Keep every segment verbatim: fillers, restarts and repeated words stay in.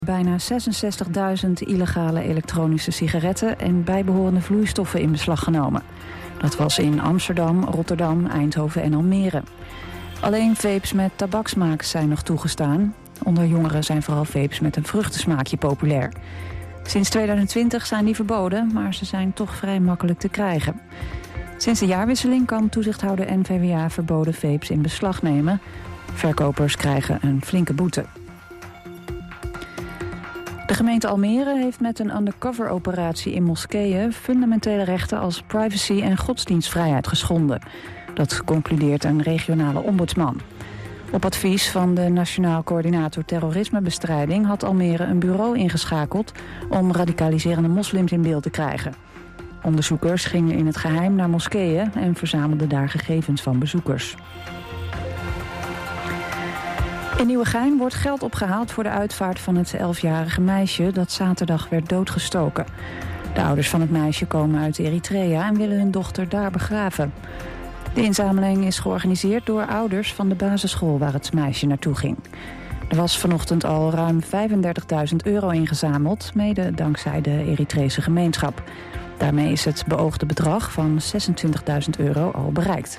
Bijna zesenzestigduizend illegale elektronische sigaretten en bijbehorende vloeistoffen in beslag genomen. Dat was in Amsterdam, Rotterdam, Eindhoven en Almere. Alleen vapes met tabaksmaak zijn nog toegestaan. Onder jongeren zijn vooral vapes met een vruchtensmaakje populair. Sinds tweeduizend twintig zijn die verboden, maar ze zijn toch vrij makkelijk te krijgen. Sinds de jaarwisseling kan toezichthouder N V W A verboden vapes in beslag nemen. Verkopers krijgen een flinke boete. De gemeente Almere heeft met een undercover-operatie in moskeeën fundamentele rechten als privacy en godsdienstvrijheid geschonden. Dat concludeert een regionale ombudsman. Op advies van de Nationaal Coördinator Terrorismebestrijding had Almere een bureau ingeschakeld om radicaliserende moslims in beeld te krijgen. Onderzoekers gingen in het geheim naar moskeeën en verzamelden daar gegevens van bezoekers. In Nieuwegein wordt geld opgehaald voor de uitvaart van het elfjarige meisje dat zaterdag werd doodgestoken. De ouders van het meisje komen uit Eritrea en willen hun dochter daar begraven. De inzameling is georganiseerd door ouders van de basisschool waar het meisje naartoe ging. Er was vanochtend al ruim vijfendertigduizend euro ingezameld, mede dankzij de Eritrese gemeenschap. Daarmee is het beoogde bedrag van zesentwintigduizend euro al bereikt.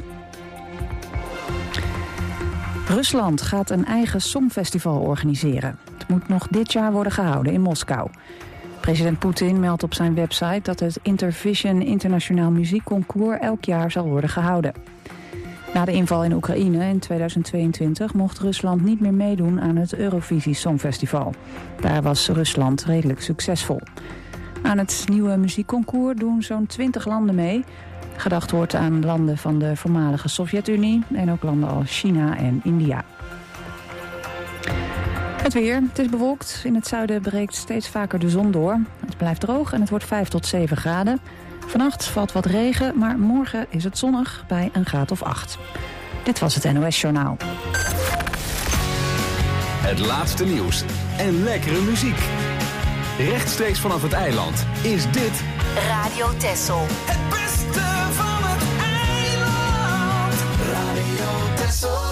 Rusland gaat een eigen songfestival organiseren. Het moet nog dit jaar worden gehouden in Moskou. President Poetin meldt op zijn website dat het Intervision Internationaal Muziekconcours elk jaar zal worden gehouden. Na de inval in Oekraïne in tweeduizend tweeëntwintig mocht Rusland niet meer meedoen aan het Eurovisie Songfestival. Daar was Rusland redelijk succesvol. Aan het nieuwe muziekconcours doen zo'n twintig landen mee. Gedacht wordt aan landen van de voormalige Sovjet-Unie en ook landen als China en India. Het weer. Het is bewolkt. In het zuiden breekt steeds vaker de zon door. Het blijft droog en het wordt vijf tot zeven graden. Vannacht valt wat regen, maar morgen is het zonnig bij een graad of acht. Dit was het N O S-journaal. Het laatste nieuws en lekkere muziek. Rechtstreeks vanaf het eiland is dit Radio Texel. Het beste van het eiland. Radio Texel.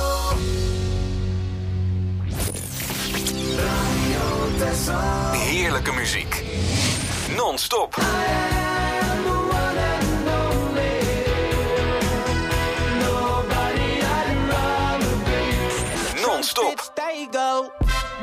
Radio Texel. heerlijke muziek. Non-stop. Non-stop. There you go.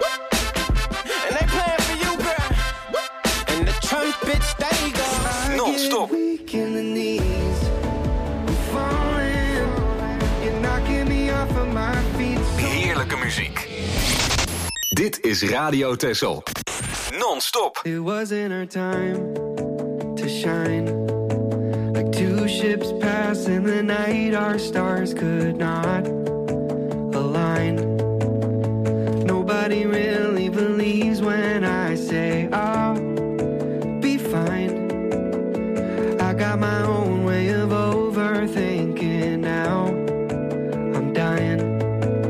And they playing for you, girl. And the trumpets, there you go. Non-stop. Weak in the knees. I'm falling. You're knocking me off of my feet. Heerlijke muziek. Dit is Radio Texel. Non-stop. It wasn't our time to shine. Like two ships pass in the night, our stars could not align. Nobody really believes when I say I'll be fine. I got my own way of overthinking now. I'm dying,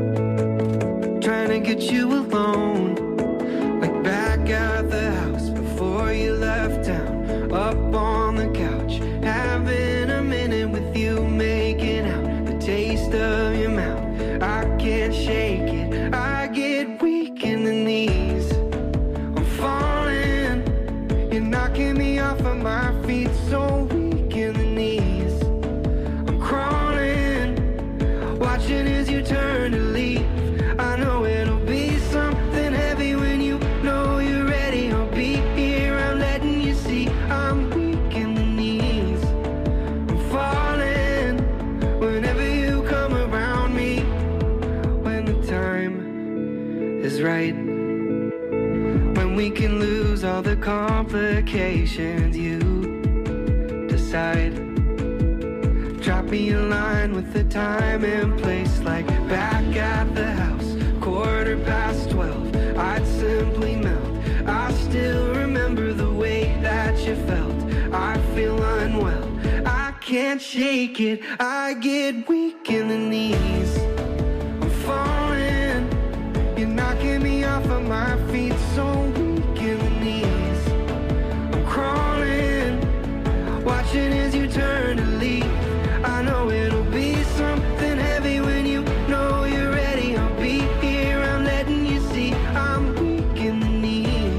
trying to get you alone, like back at the house before you left town. Up on the couch, having a minute with you, making out the taste of your mouth. I can't shake it, I get weak in the knees. I'm falling, you're knocking me off of my feet. So weak in the knees, I'm crawling, watching as you turn to leave. I know it'll be something heavy when you know you're ready. I'll be here, I'm letting you see. I'm weak in the knees, I'm falling whenever you come around me. When the time is right, when we can lose all the complications, you decide. Drop me a line with the time and place, like back at the house, quarter past twelve, I'd simply melt. I still remember the way that you felt. I feel unwell, I can't shake it, I get weak in the knees. I'm falling, you're knocking me off of my feet. So weak in the knees, I'm crawling, watching as you turn to leave. I know it'll be something heavy when you know you're ready. I'll be here, I'm letting you see. I'm weak in the knees.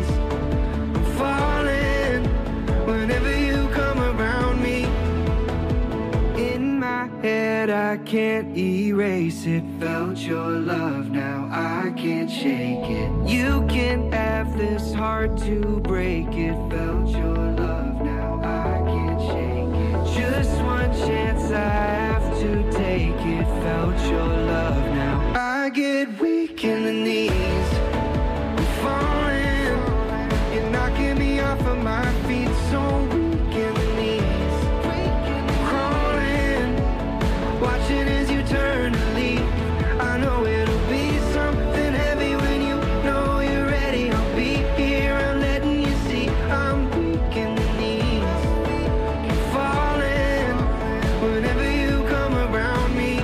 can't erase it. Felt your love, now I can't shake it. You can't have this heart to break it. Felt your love, now I can't shake it. Just one chance, I have to take it. Felt your love, now I get weak in the knees. I'm falling, you're knocking me off of my feet. So weak in the knees, crawling, watching as you turn to leave. I know it'll be something heavy when you know you're ready. I'll be here, I'm letting you see I'm weak in the knees. I'm falling whenever you come around me.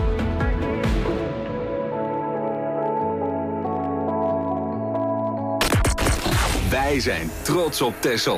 Wij zijn trots op Texel.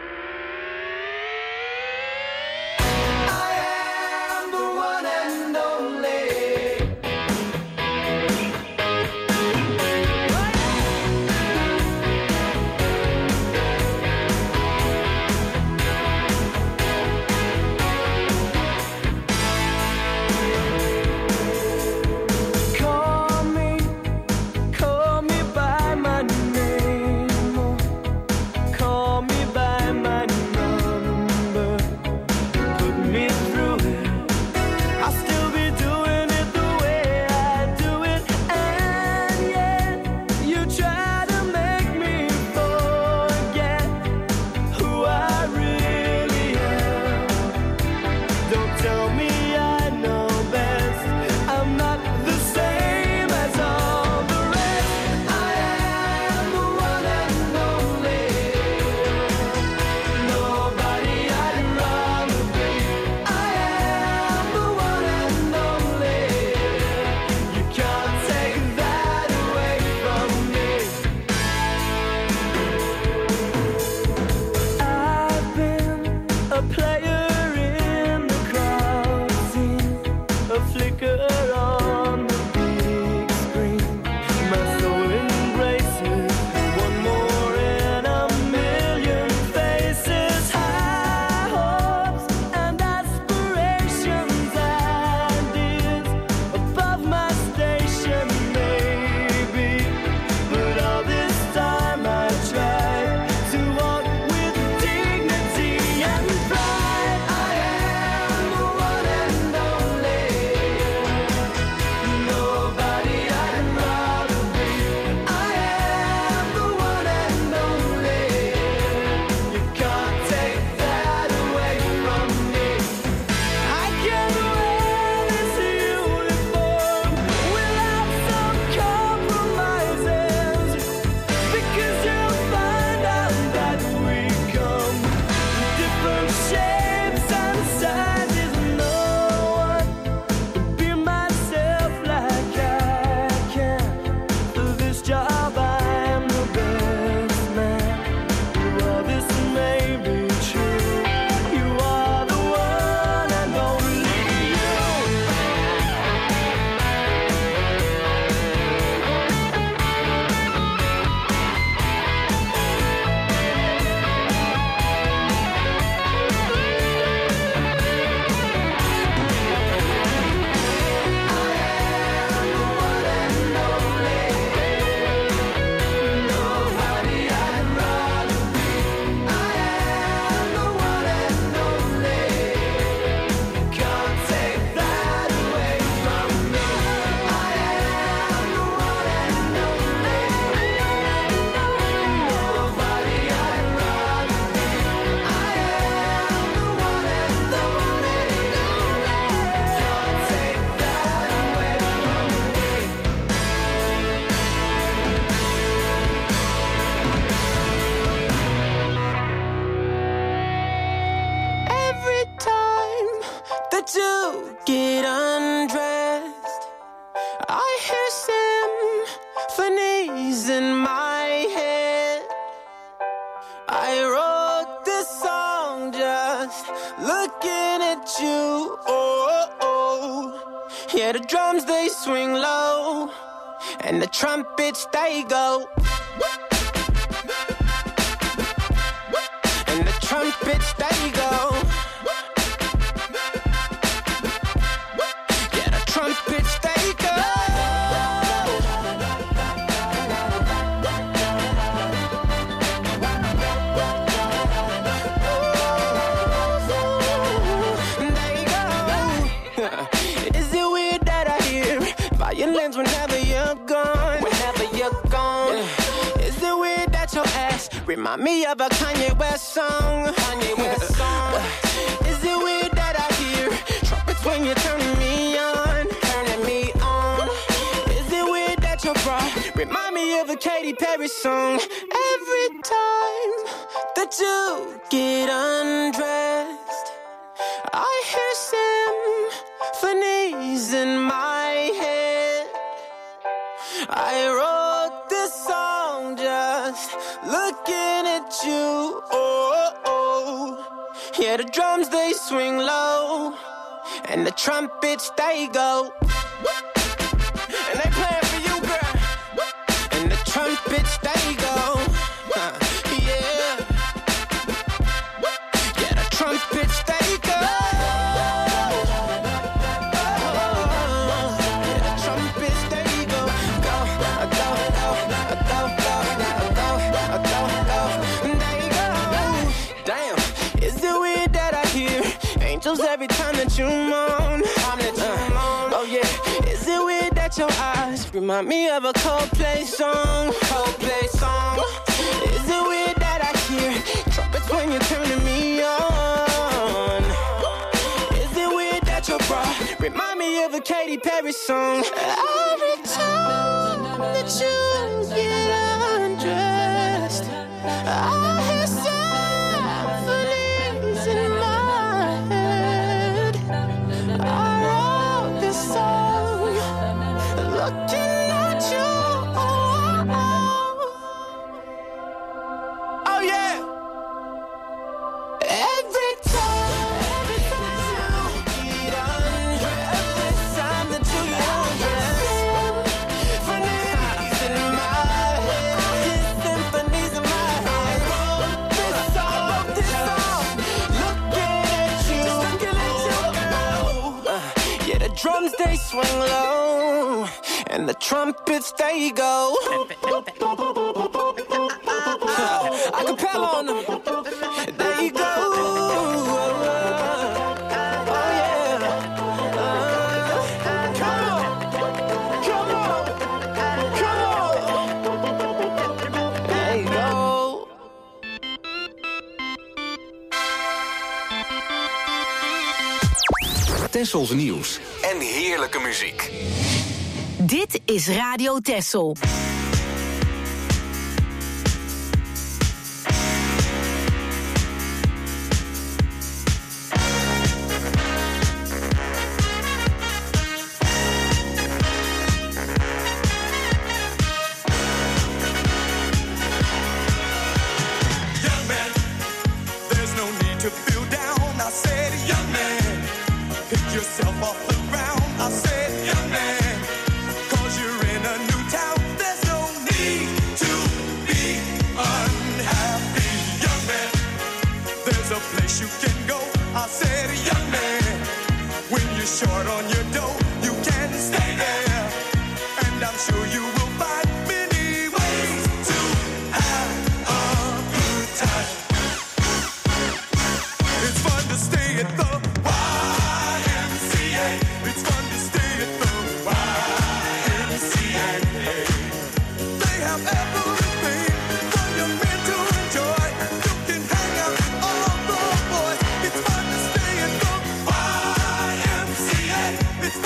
And the trumpets, they go. And the trumpets, they go. that your ass remind me of a Kanye West song? Kanye West song. Is it weird that I hear trumpets when you're turning me on? Turning me on. Is it weird that your bra remind me of a Katy Perry song? Every time that you get undressed, I hear symphonies in my head. I wrote this song just looking at you. Oh, oh. Yeah, the drums they swing low, and the trumpets they go, and they play it for you, girl. And the trumpets they go, uh, yeah. Yeah, the trumpets they go. Every time that you moan, time that you uh, moan. Oh yeah, is it weird that your eyes remind me of a Coldplay song? Coldplay song. Is it weird that I hear trumpets when you're turning me on? Is it weird that your bra remind me of a Katy Perry song? Every time that you get undressed, I hear symphonies in my looking at you. Oh, oh. Oh yeah. Every time, every time you get undressed, every time that you get undressed, symphonies in my head, symphonies in my head. I wrote this song, I wrote this song, looking at you, looking at you, girl. Uh, yeah, the drums they swing low, and the trumpets they go. Acapella on them. There you go. Oh yeah. Come on. Come on. Come on. There you go. Tessels nieuws en heerlijke muziek. Dit is Radio Tessel. It's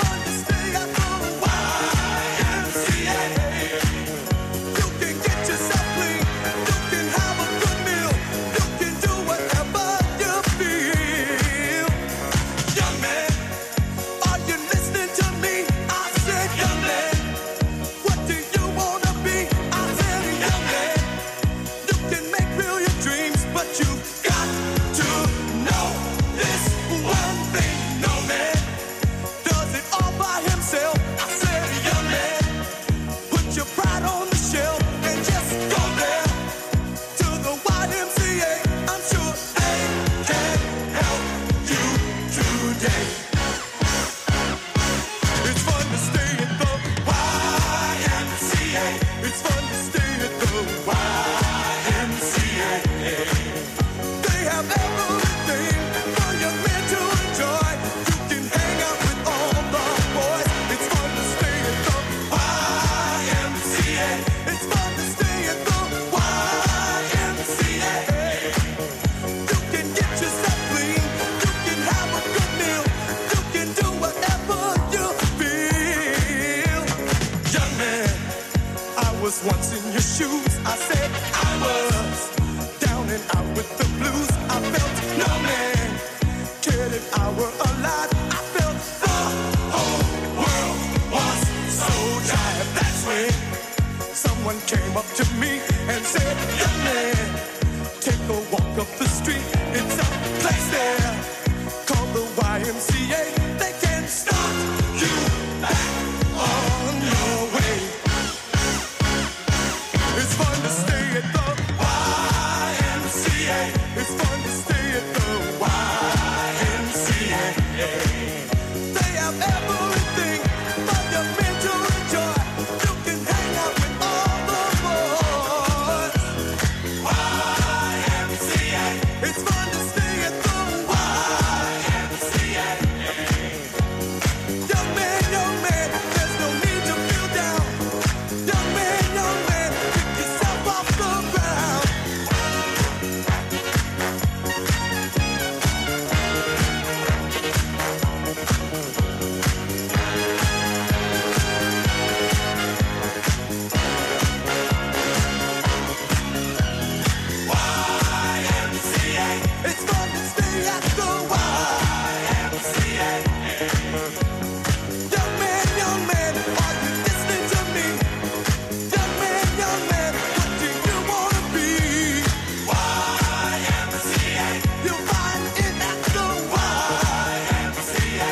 walk up the street, it's a place there called the Y M C A. They can start you back on your way. It's fun to stay at the Y M C A. It's fun to stay at the Y M C A. They have everything but your mental joy. You can hang out with all the boys. Y M C A. It's fun to stay at the Y M C A. Young man, young man, there's no need to feel down. Young man, young man, pick yourself off the ground. Y M C A. It's fun to stay at the Y M C A. Young man, young man, are you listening to me? Young man, young man, what do you wanna be? Y M C A. You'll find it at the Y M C A.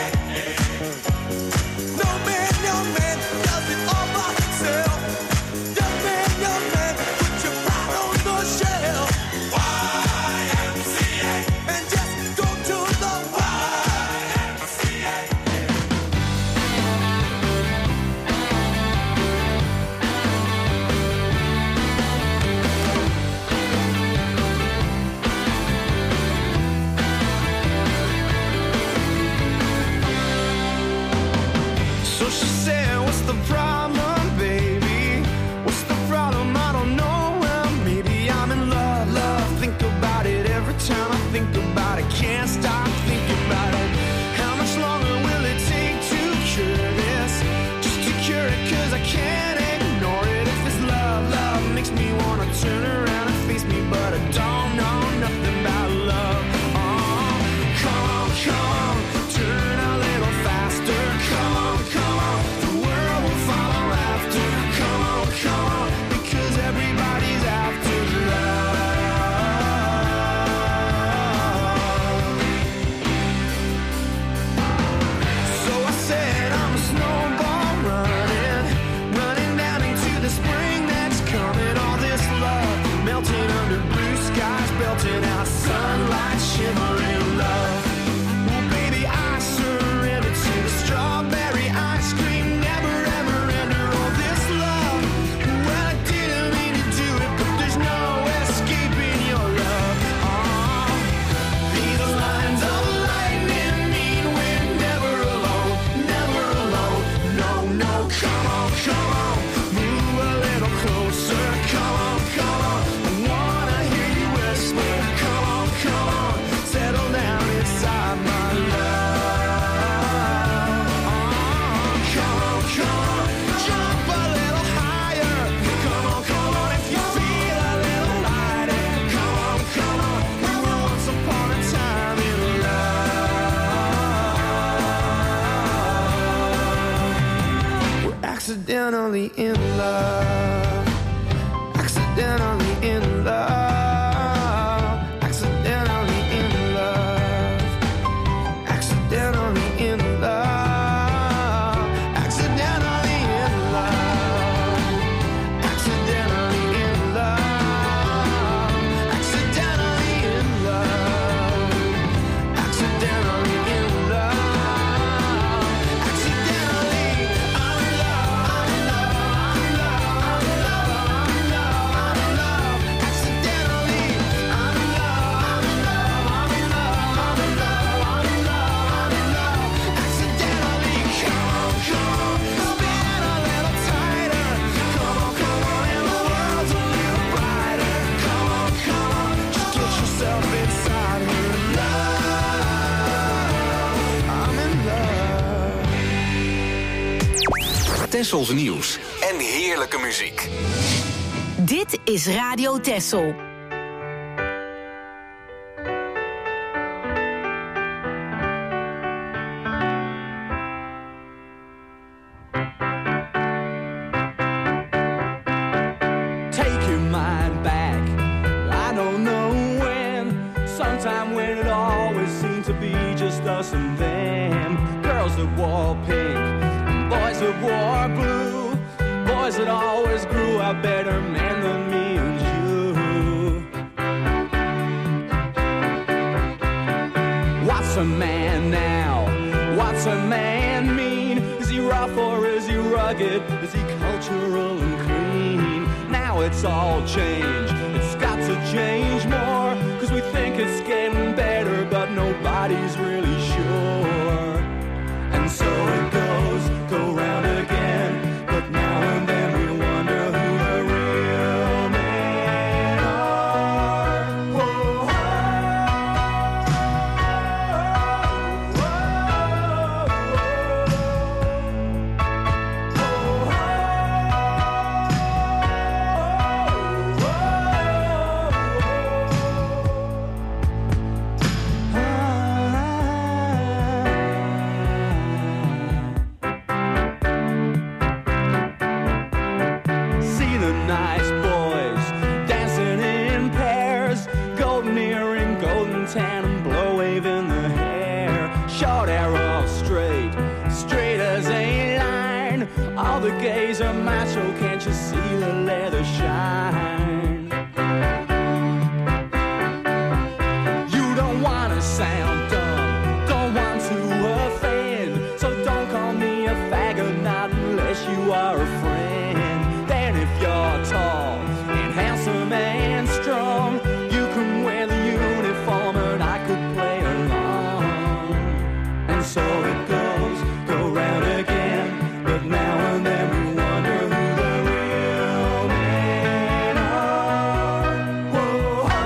No man, young man, does it all by himself. Young man, young man, put your pride on the shelf. Y M C A. And just go to the Y M C A. So she said, what's the problem, baby? What's the problem? I don't know. Well, maybe I'm in love, love. Think about it every time I think about it. Can't stop thinking about it. How much longer will it take to cure this? Just to cure it, cause I can't ignore it. If it's love, love makes me wanna turn around and face me, but I don't know nothing about love. Oh, come on, come on, turn a little faster. Come on, come on, the world will follow after. Come on, come on, because everybody's after love. So I said I'm a snowball running, running down into the spring that's coming. All this love melting under blue skies, belting out sunlight, shimmering love. Well, baby, I surrender to the strawberry ice cream, never ever enter all this love. Well, I didn't mean to do it, but there's no escaping your love. Oh, these lines of lightning mean we're never alone, never alone. No, no, come on, come on, move a little closer. Come on, come on, I wanna hear you whisper. Come on, come on, settle down inside my love. Oh, come on, come on, jump a little higher. Come on, come on, if you feel a little lighter. Come on, come on, we were once upon a time in love. We're accidentally in love. Accidentally in love. Accidentally in love. Accidentally in love. Accidentally in love. Accidentally in love. Accidentally in love. Accidentally in love. Accidentally, I'm in love. I'm in love. I'm in love. I'm in love. I'm in love. Accidentally, I'm in love. I'm in love. I'm in love. I'm in love. I'm in love. I'm in love. Accidentally, come on, come on, spin a little tighter. Come on, come on, and the world's a little brighter. Come on, come on, just get yourself inside her love. I'm in love. Tessels nieuws en heerlijke muziek. Dit is Radio Tessel. Take your mind back. I don't know when us and them. Girls that wore pink, boys that wore blue, boys that always grew up better men than me and you. What's a man now? What's a man mean? Is he rough or is he rugged? Is he cultural and clean? Now it's all changed. It's got to change more, 'cause we think it's getting better, but nobody's really sure. And so it goes, go round again, but now and then we wonder who the real men are. Whoa, whoa, tan and blow waving the hair, short arrow straight, straight as a line. All the gays are macho, can't you see the leather shine? You don't wanna sound dumb, don't want to offend, so don't call me a faggot, not unless you are a friend. Then if you're tall and handsome and strong, you can wear the uniform and I could play along. And so it goes, go round again, but now and then we wonder who the real men are. Whoa, whoa,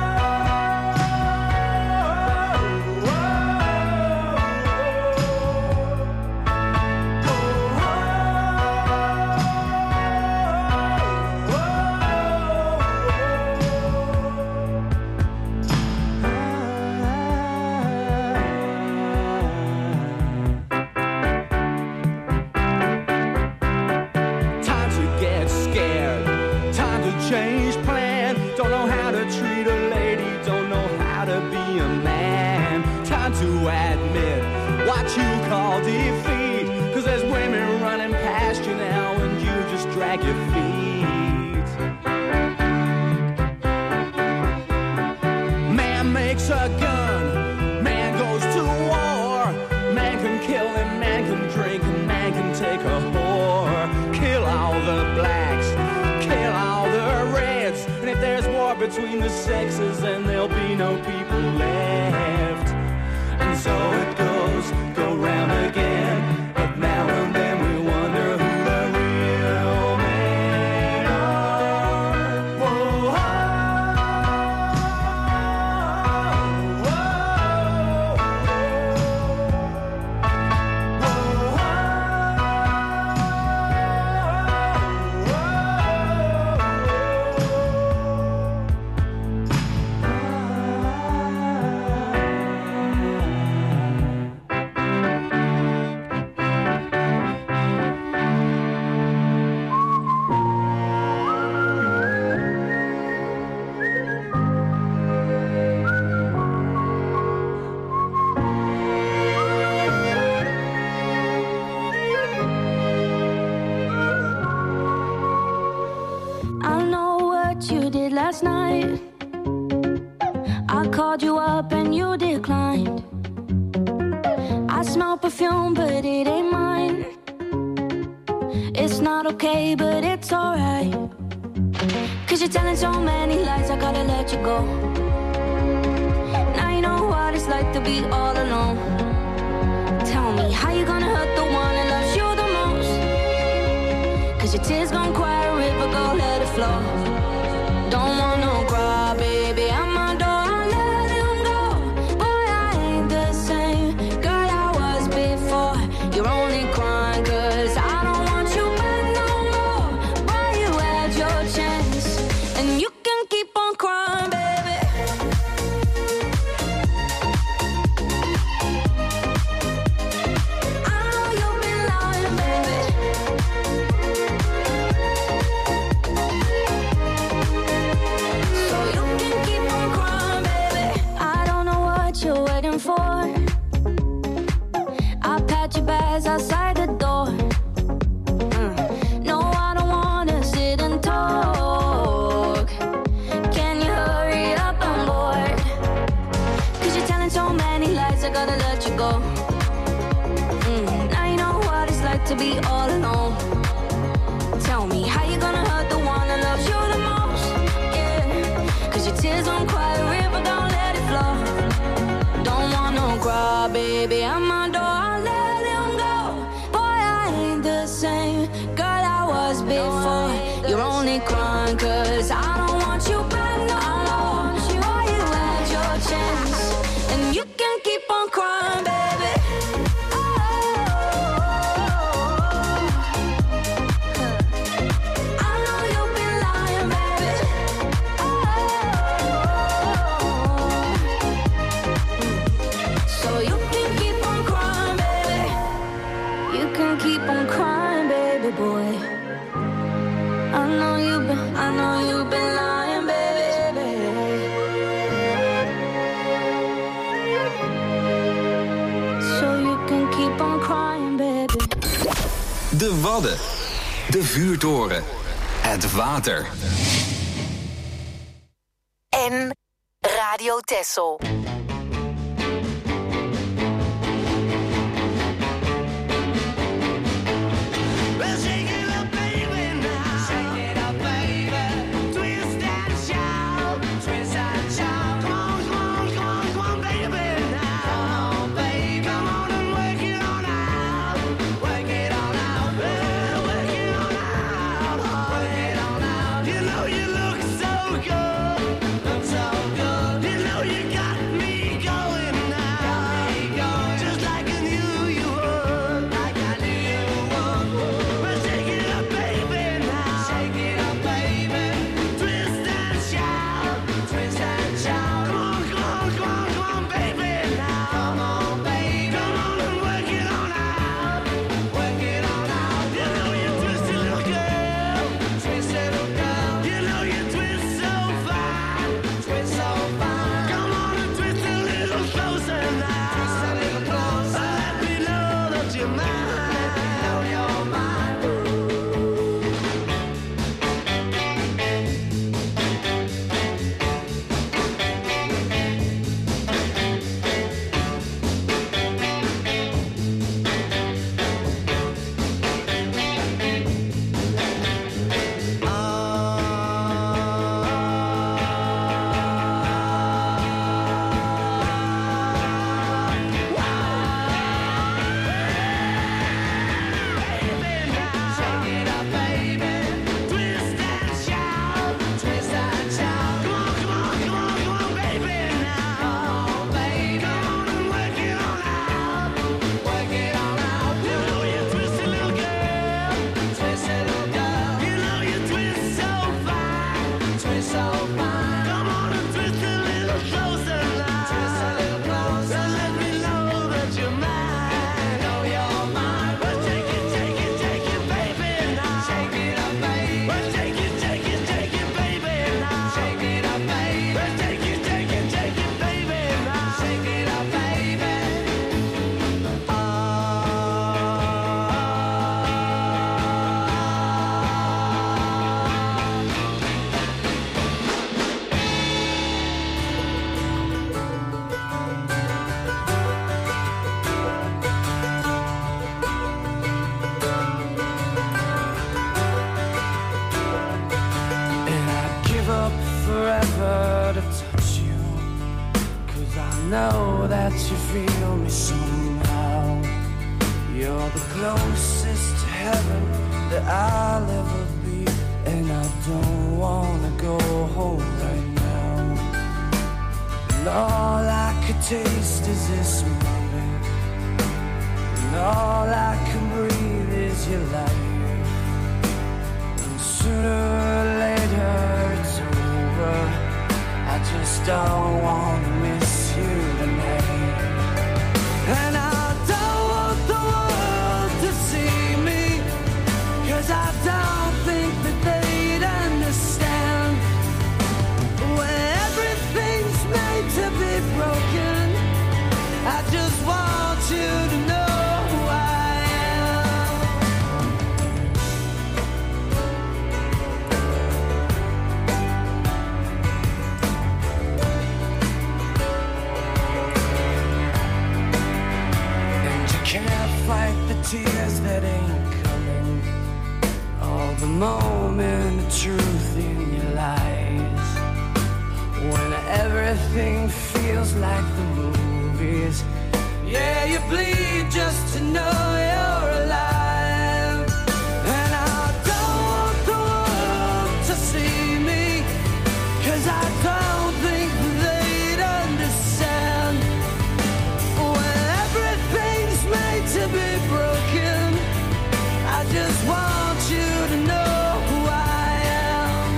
time to get scared, time to change plan. Don't know how to treat a lady, don't know how to be a man. Time to admit what you call defeat, 'cause there's women running past you now and you just drag your feet. Man makes a gun, man goes to war. Man can kill and man can drink and man can take a whore. Kill all the blacks, kill all the reds, and if there's war between the sexes, then there'll be no people left. And so it goes, go round again, but now and then we wonder who the real men are. Whoa, whoa, I know what you did last night. I called you up and you declined. I smell perfume, but it ain't mine. It's not okay, but it's alright. 'Cause you're telling so many lies, I gotta let you go. Now you know what it's like to be all alone. Tell me, how you gonna hurt the one that loves you the most? 'Cause your tears gon' quiet a river, go let it flow. Don't want no cry, baby, I'm my door, I let him go. Boy, I ain't the same girl I was before. You're only crying 'cause I don't want you back no more. Boy, you had your chance, and you can keep on crying, baby. I know you've been lying, baby. So you to be all alone. Tell me how you gonna hurt the one that loves you the most. Yeah, cause your tears don't cry a river, don't let it flow. Don't want no cry, baby, I'm my door, I'll let him go. Boy, I ain't the same girl I was before. You're only crying cause I don't want you back no more. Boy, you had your chance and you can keep on crying, baby. Keep on crying, baby boy. I know you've been, I know you've been lying, baby. So you can keep on crying, baby. De Wadden. De vuurtoren. Het water. En Radio Texel. Know that you feel me somehow. You're the closest to heaven that I'll ever be, and I don't wanna go home right now. And all I could taste is this moment, and all I can breathe is your light. And sooner or later it's over. I just don't wanna miss you tonight. And I don't want the world to see me, 'cause I don't think that they'd understand. When everything's made to be broken, I just want you to know who I am. everything feels like the movies. Yeah, you bleed just to know you're alive. And I don't want the world to see me, 'cause I don't think they'd understand. When everything's made to be broken, I just want you to know who I am.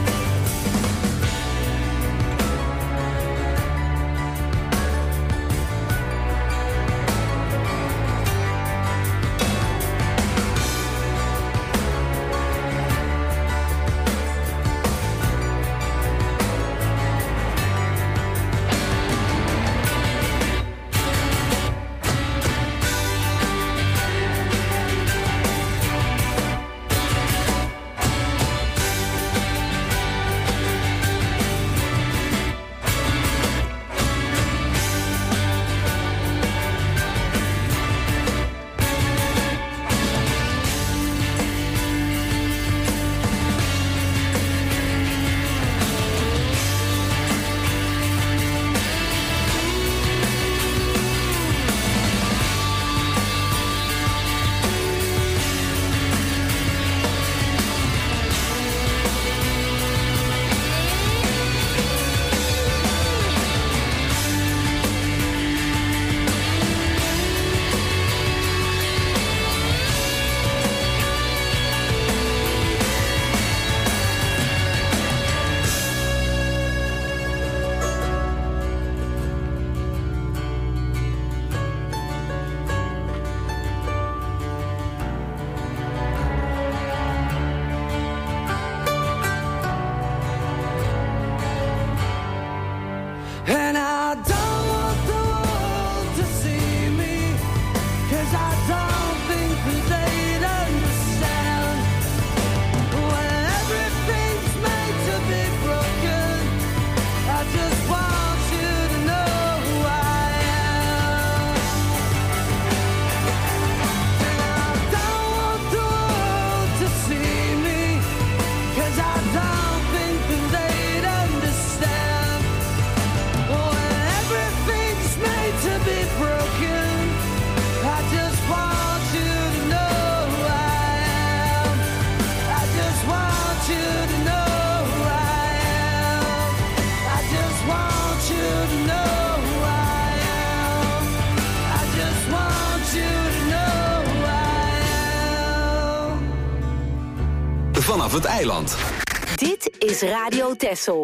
And I don't want the world to see me, 'cause I don't think that they'd understand. When everything's made to be broken, I just want you to know who I am. And I don't want the world to see me, 'cause I don't think that they'd understand. When everything's made to be broken, I just want you to know who I am. I just want you to know who I am. I just want you to know who I am. I just want you to know who I am. Vanaf het eiland. Dit is Radio Texel.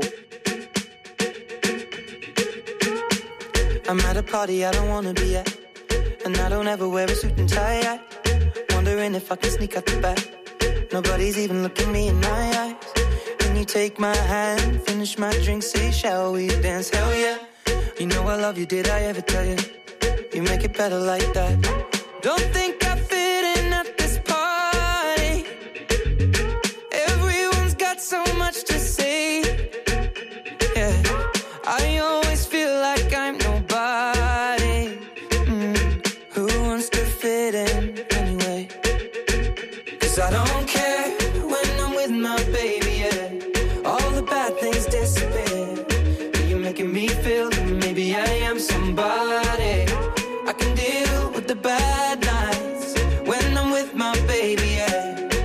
I'm at a party I don't wanna be at, and I don't ever wear a suit and tie yet. Wondering if I can sneak out the back. Nobody's even looking me in my eyes. Can you take my hand, finish my drink, say shall we dance? Hell yeah. You know I love you, did I ever tell you? You make it better like that. Don't think I fit in at this party. Everyone's got so much to say. Yeah, I always feel like I'm nobody. Mm. Who wants to fit in anyway? 'Cause I don't care when I'm with my baby, yeah. All the bad things disappear. You're making me feel that maybe I am somebody. I can deal with the bad nights when I'm with my baby, yeah.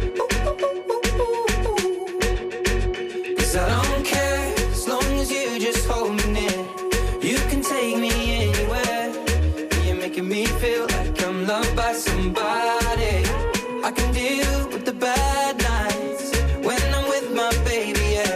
'Cause I don't care as long as you just hold me near. You can take me anywhere. You're making me feel like I'm loved by somebody. I can deal with the bad nights when I'm with my baby, yeah.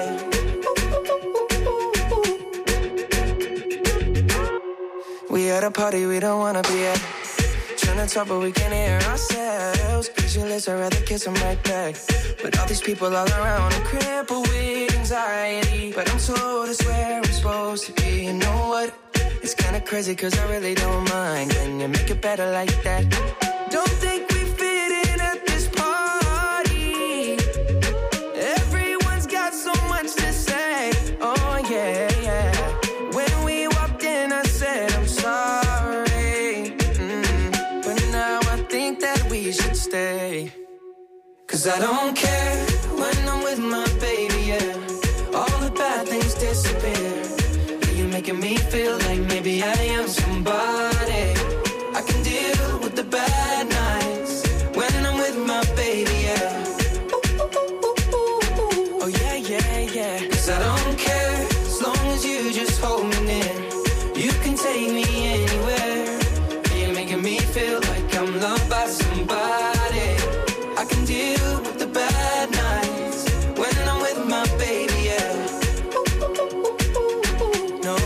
We at a party we don't wanna be at. Trying to talk but we can't hear ourselves. Pictureless, I'd rather kiss them right back. But all these people all around, I'm crippled with anxiety. But I'm told it's where I'm supposed to be. You know what? It's kinda crazy 'cause I really don't mind. Can you make it better like that? Don't think we fit in at this party. Everyone's got so much to say. Oh yeah, yeah. When we walked in I said I'm sorry. Mm. But now I think that we should stay. 'Cause I don't care when I'm with my baby, yeah. All the bad things disappear. You're making just hold me near. You can take me anywhere. You're making me feel like I'm loved by somebody. I can deal with the bad nights when I'm with my baby, yeah. No,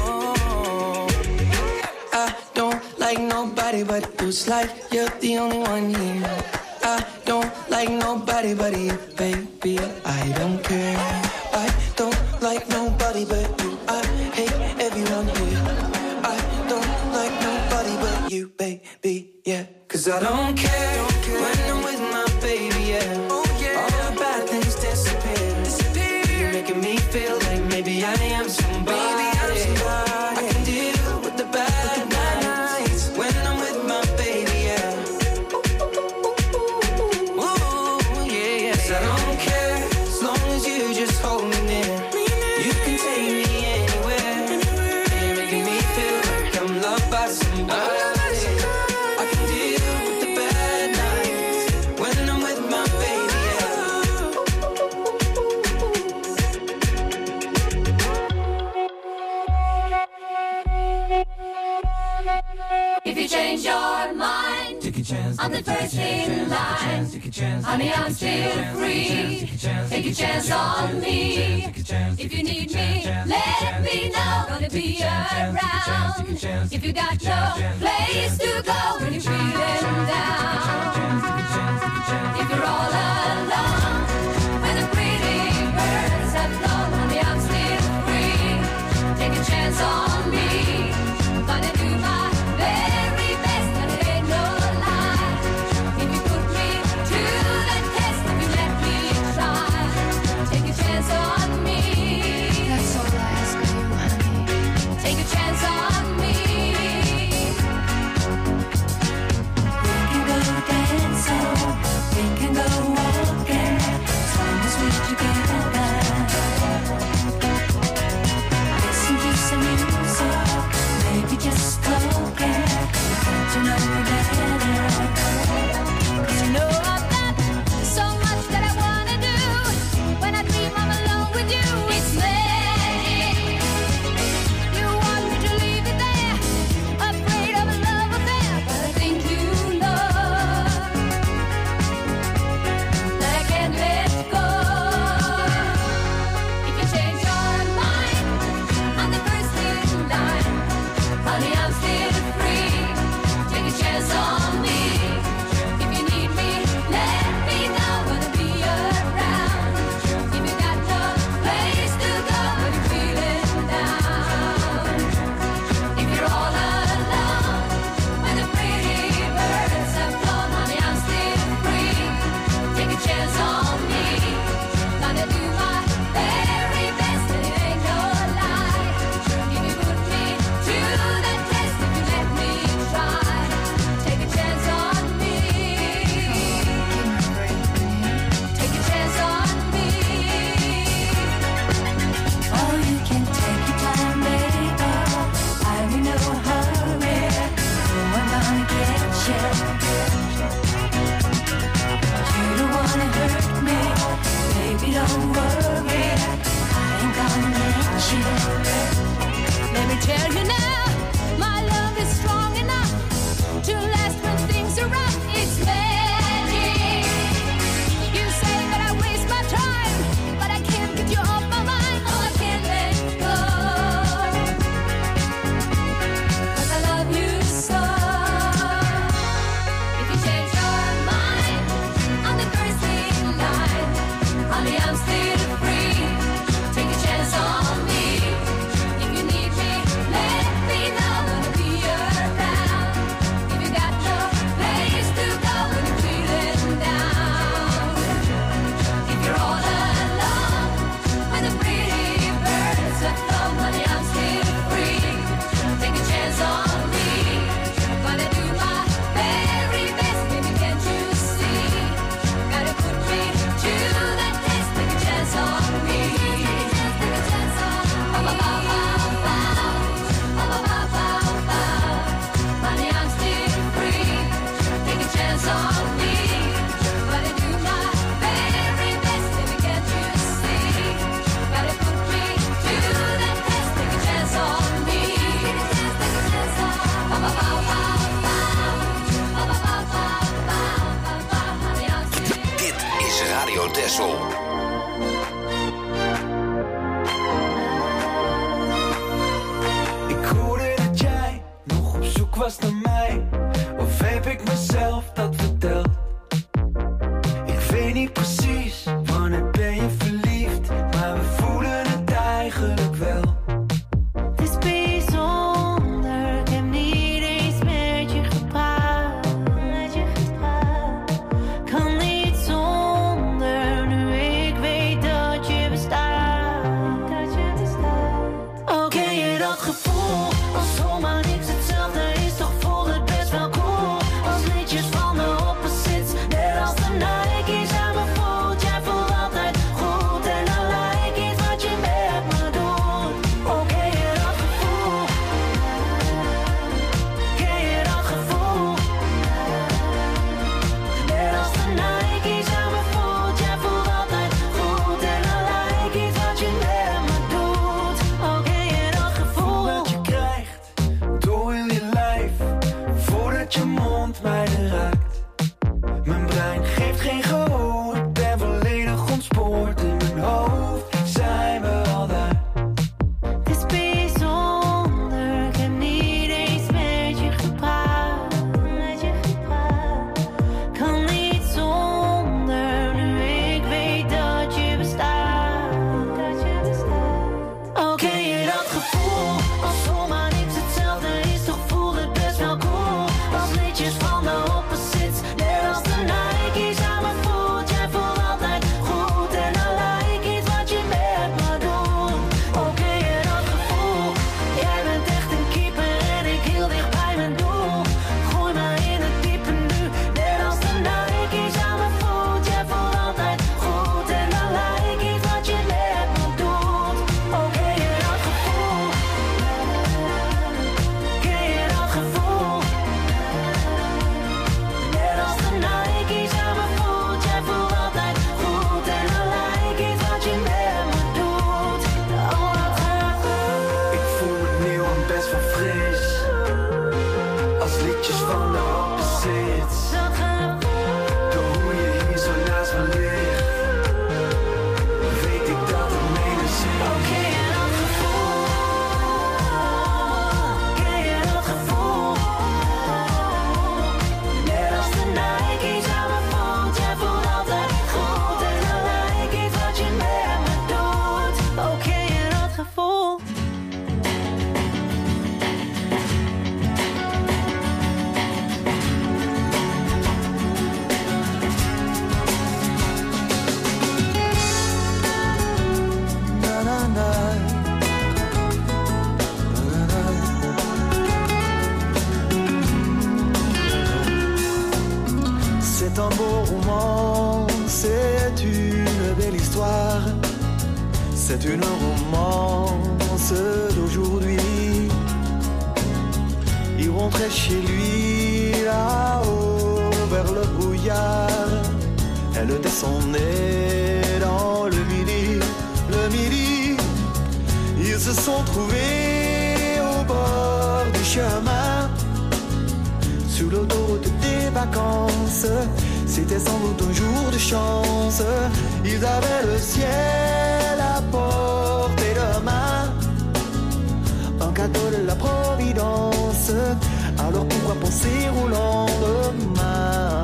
I don't like nobody but you. It's like you're the only one here. I don't like nobody but you, baby. I don't care. I don't like nobody but you. I hate everyone here. I don't like nobody but you, baby, yeah. Cause I don't care, don't care. When I'm with my baby, yeah. Oh, yeah. All the bad things disappear. disappear. You're making me feel like maybe I am somebody. Maybe I'm somebody. I can deal with the bad, with the bad nights when I'm with my baby, yeah. Ooh, yeah, yeah. Cause I don't care as long as you just hold me near. You can take me anywhere. You're making me feel like I'm loved by somebody. I can deal with the bad nights when I'm with my baby, yeah. If you change your mind, take a chance. I'm the first in line. Honey, I'm still free. Take a chance on me. If you need me, let me know. Gonna be around. If you got no place to go when you're feeling down. If you're all alone, when the pretty birds have flown, honey, I'm still free. Take a chance on me. Gonna do my very best, and it ain't no lie. If you put me to the test, if you let me try, take a chance on me. That's all I ask of you, honey. Take a chance on me. We can go dancing, we can go walking, as long as we're together. Listen to some music, maybe just talking, to know better. Cause you know I've got so much that I wanna do. When I dream I'm alone with you, it's magic. You want me to leave it there, afraid of a love affair, but I think you know that I can't let go. If you change your mind, I'm the first in line. Honey, I'm still free. Take a chance on me. If you need me, let me know. Gonna be around. If you got no place to go when you're feeling down. If you're all alone, when the pretty birds have flown, honey, I'm still free. Take a chance on me. Gonna do my very best, and it ain't no lie. If you put me to the test, if you let me try, take a chance on me. Take a chance on me. Oh, you can take your time, baby. I'm in no hurry. Oh, I'm gonna get you. You don't wanna hurt me, baby, don't worry. I ain't gonna let you. Let me tell you now, my love is strong enough to last when things are rough. It's magic. You say that I waste my time, but I can't get you off my mind. Oh, I can't let go. Cause I love you so. If you change your mind, I'm the first in line. Honey, I'm still free. Take a chance on me. If you need me, let Texel. Ik hoorde dat jij nog op zoek was naar mij. Of heb ik mezelf dat verteld? Ik weet niet precies wanneer ben je verliefd, maar we voelen het eigenlijk wel. Het is bijzonder, ik heb niet eens met je gepraat. Met je gepraat. Kan niet zonder, nu ik weet dat je bestaat. Dat je bestaat. Oh, ken je dat gevoel? Als zomaar niks hetzelfde is, toch voelt het best wel cool. Als liedjes van de opposites, net als de Nike's aan mijn voet. Jij voelt altijd goed en dan lijkt iets wat je met me doet. Oh, ken je dat gevoel? Ken je dat gevoel? Net als de Nike's aan mijn voet. Jij voelt altijd goed en dan lijkt iets wat je met me doet. Oh, ken je dat gevoel? Dat je krijgt door in je lijf, voordat je mond mij raakt. Mijn brein geeft geen gehoor, ik ben volledig ontspoord. In mijn hoofd zijn we al daar. Het is bijzonder, ik heb niet eens met je gepraat. Met je gepraat. Kan niet zonder, nu ik weet dat je bestaat. Dat je bestaat. Oh, ken je dat gevoel? Als zomaar niks hetzelfde is, toch voelt het best wel cool. Als liedjes van de opposites, net als de Nike's aan mijn voet. Jij voelt altijd goed en dan lijkt iets wat je met me doet. Oh, ken je dat gevoel? Jij bent echt een keeper en ik heel dicht bij mijn doel. Gooi me in het diepe nu, net als de Nike's aan mijn voet. Jij voelt altijd goed en dan lijkt iets wat je met me doet. Oh, ken je dat gevoel? Ken je dat gevoel? Net als de Nike's aan mijn voet. Jij voelt altijd goed en dan lijkt iets wat je met me doet. Oh, dat gaat goed. Ik voel me nieuw en best wel fris, als liedjes van de opposites. Dat gaat goed. Door hoe je hier zo naast me ligt, weet ik dat het menens is. Oh, ken je dat gevoel? Ken je dat gevoel? Net als de Nike's aan mijn voet. Jij voelt altijd goed en dan lijkt iets wat je met me doet. Oh, ken je dat gevoel? Na, na, na. Na, na, na. C'est un beau roman, c'est une belle histoire, c'est une romance d'aujourd'hui. Il rentrait chez lui là-haut vers le brouillard. Elle descendait dans le midi, le midi. Ils se sont trouvés au bord du chemin, sous l'autoroute des vacances. C'était sans doute un jour de chance. Ils avaient le ciel à portée de main, un cadeau de la Providence. Alors pourquoi penser au lendemain?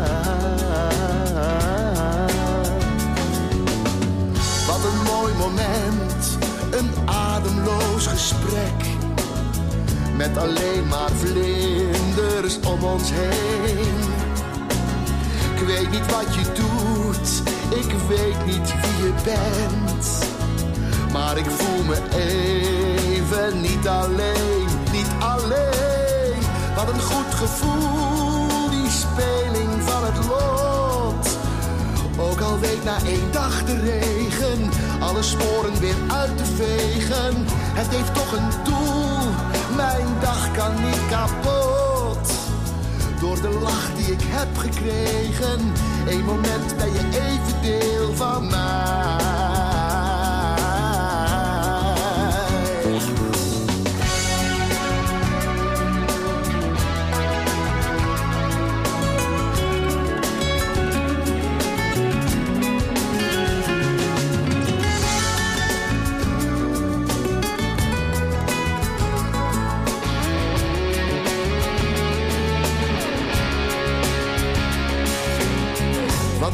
Wat een mooi moment, een ademloos gesprek, met alleen maar vlinders om ons heen. Ik weet niet wat je doet, ik weet niet wie je bent, maar ik voel me even niet alleen, niet alleen. Wat een goed gevoel, die speling van het lot. Ook al week na één dag de regen alle sporen weer uit te vegen. Het heeft toch een doel, mijn dag kan niet kapot. Door de lach die ik heb gekregen, één moment ben je even deel van mij.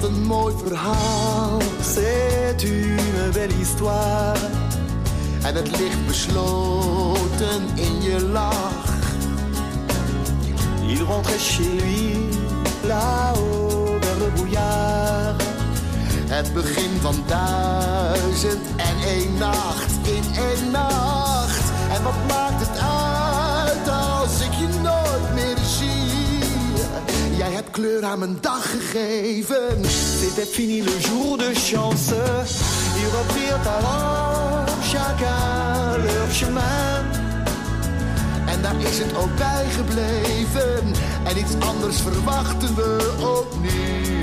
een mooi verhaal. C'est une belle histoire. En het ligt besloten in je lach. Il rentrait chez lui, là-haut vers le brouillard. Het begin van duizend en één nacht in één nacht. En wat maakt het uit als ik je nooit meer zie? Jij hebt kleur aan mijn dag gegeven. C'était fini le jour de chance. Ils reprirent alors chacun leur chemin. En daar is het ook bij gebleven. En iets anders verwachten we ook niet.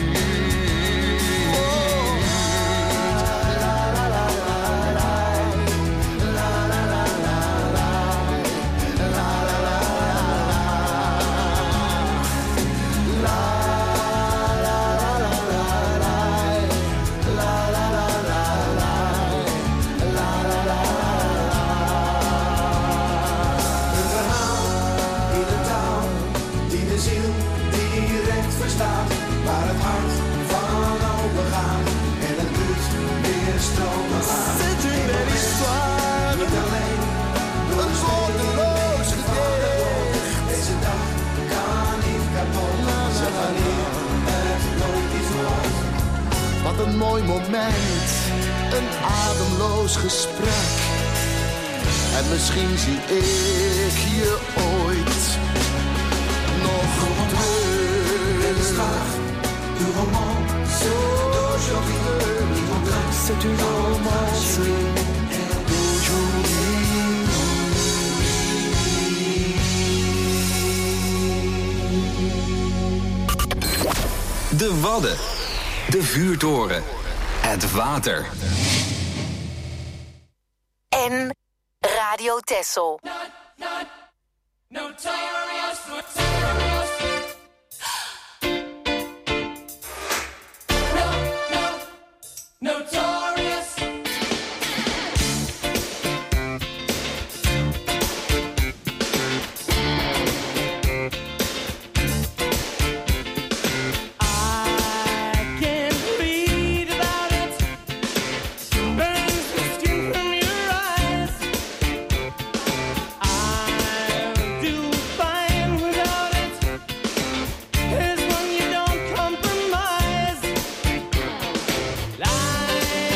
Een mooi moment, een ademloos gesprek. En misschien zie ik je ooit nog terug. Du romance d'aujourd'hui. C'est une romance d'aujourd'hui. De Wadden. De vuurtoren. Het water. En Radio Texel. Not, not, notorious, notorious. No, no, notorious. Life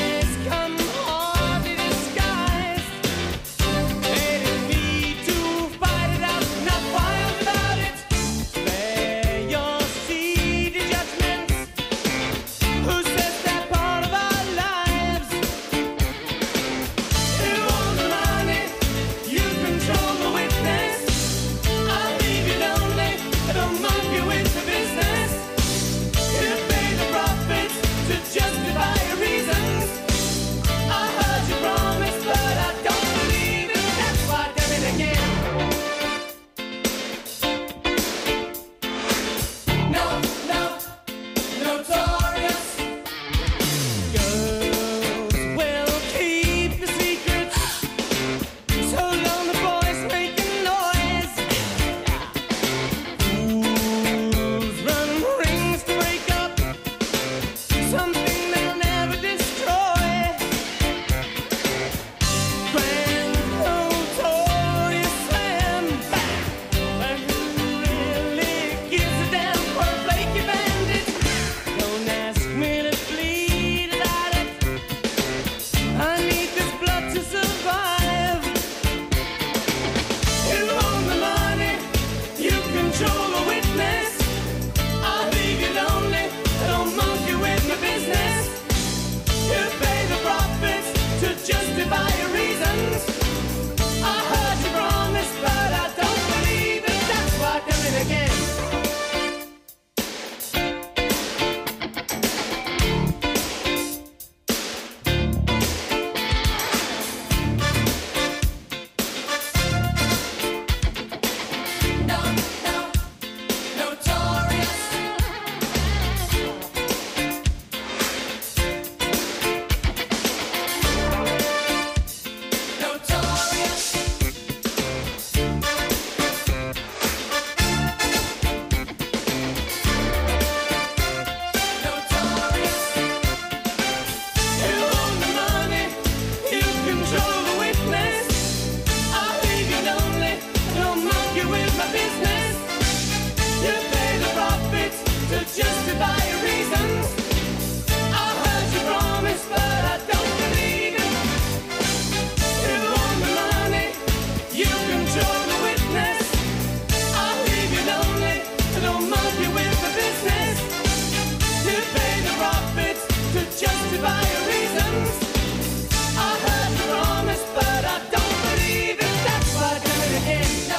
justify your reasons. I heard you promise, but I don't believe it. You want the money, you control the witness. I'll leave you lonely, I don't mug you with the business. To pay the profits, to justify your reasons. I heard you promise, but I don't believe it. That's why I done it again. No.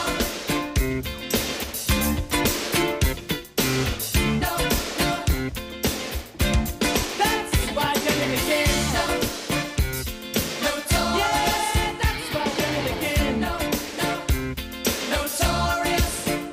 No, no. That's why I done it again. No. Notorious. Yeah, that's why I done it again. No, no. Notorious.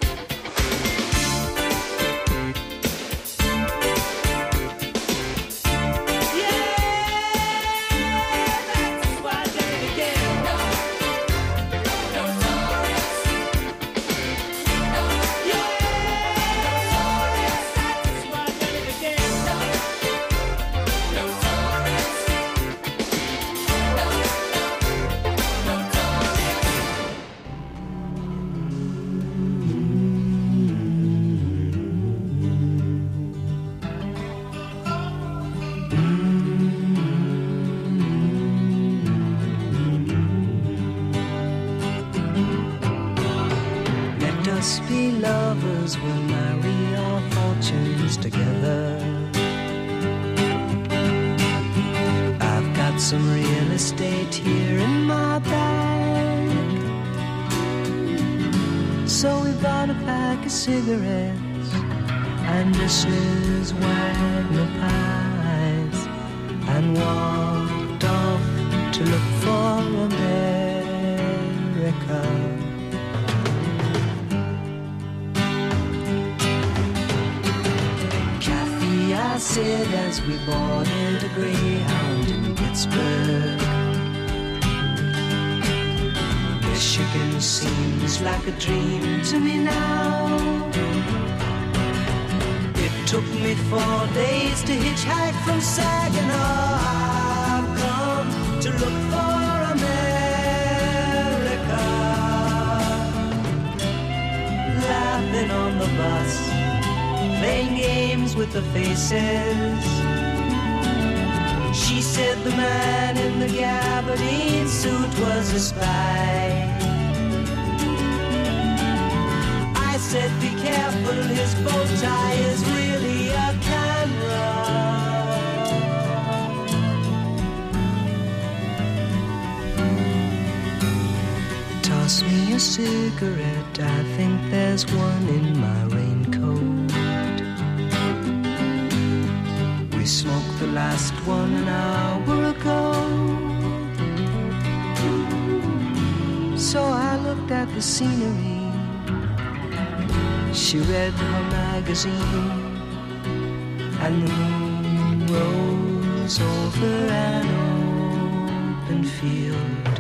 Let us be lovers, we'll marry our fortunes together. I've got some real estate here in my bag, so we bought a pack of cigarettes and Missus Wagner pies and walked off to look for America. Kathy, I said as we boarded a Greyhound in Pittsburgh, Michigan seems like a dream to me now. It took me four days to hitchhike from Saginaw. I've come to look for America. Laughing on the bus, playing games with the faces. She said the man in the gabardine suit was a spy. I said be careful, his bow tie is really a camera. Toss me a cigarette, I think there's one in my raincoat. We smoked the last one an hour ago. So I looked at the scenery. She read her magazine, and the moon rose over an open field.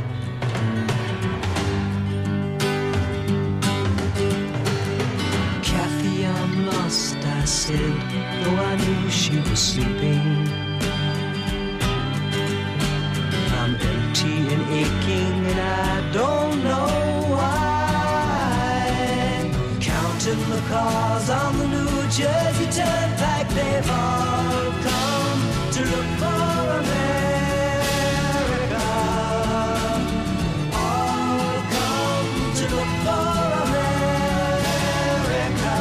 Kathy, I'm lost, I said, though I knew she was sleeping. I'm empty and aching, and I don't know why. Counting the cars on the New Jersey Turnpike, they've all come to look for America. All come to look for America.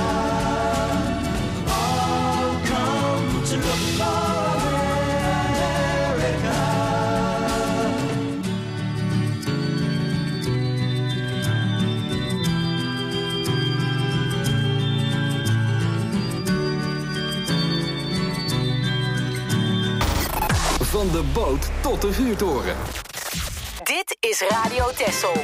All come to look for America. Van de boot tot de vuurtoren. Dit is Radio Texel.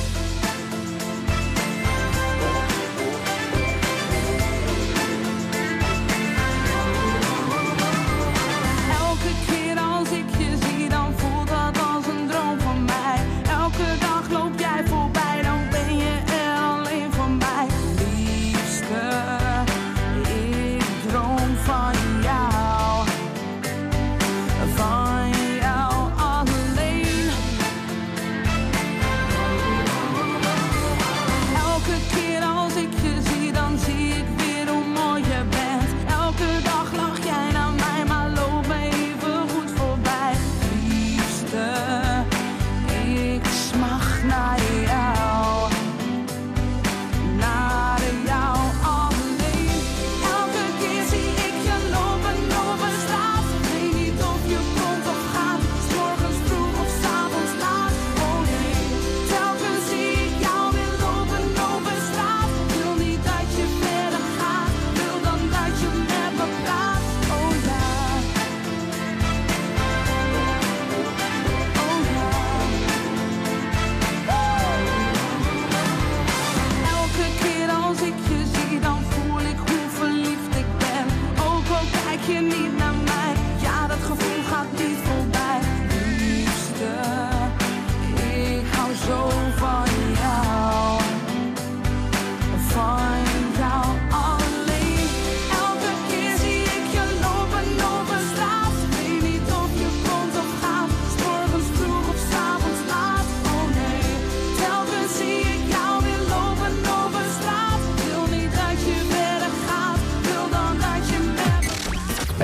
Elke keer als ik je zie, dan voelt dat als een droom van mij. Elke dag loop jij voorbij, dan ben je er alleen van mij. Liefste, ik droom van jou. Van jou alleen.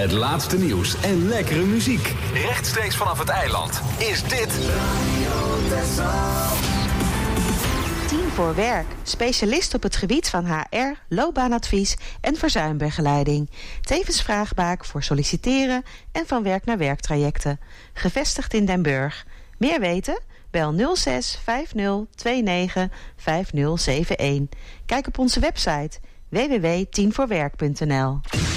Het laatste nieuws en lekkere muziek. Rechtstreeks vanaf het eiland is dit Radio Texel. Team voor Werk. Specialist op het gebied van H R, loopbaanadvies en verzuimbegeleiding. Tevens vraagbaak voor solliciteren en van werk naar werktrajecten. Gevestigd in Den Burg. Meer weten? Bel nul zes vijf nul twee negen vijf nul zeven een. Kijk op onze website w w w punt team voor werk punt n l.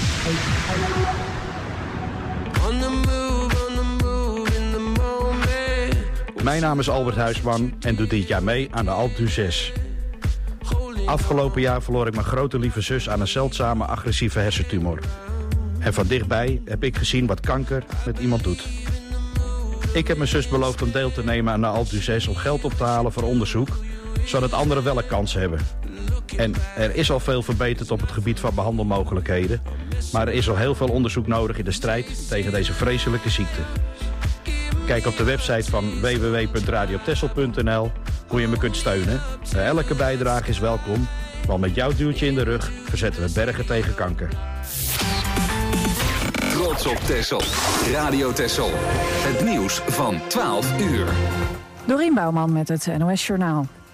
Mijn naam is Albert Huisman en doe dit jaar mee aan de Alpe d'Huez. Afgelopen jaar verloor ik mijn grote lieve zus aan een zeldzame agressieve hersentumor. En van dichtbij heb ik gezien wat kanker met iemand doet. Ik heb mijn zus beloofd om deel te nemen aan de Alpe d'Huez om geld op te halen voor onderzoek, zodat anderen wel een kans hebben. En er is al veel verbeterd op het gebied van behandelmogelijkheden, maar er is al heel veel onderzoek nodig in de strijd tegen deze vreselijke ziekte. Kijk op de website van w w w punt radio texel punt n l hoe je me kunt steunen. Elke bijdrage is welkom, want met jouw duwtje in de rug verzetten we bergen tegen kanker. Trots op Texel. Radio Texel. Het nieuws van twaalf uur. Dorien Bouwman met het N O S Journaal.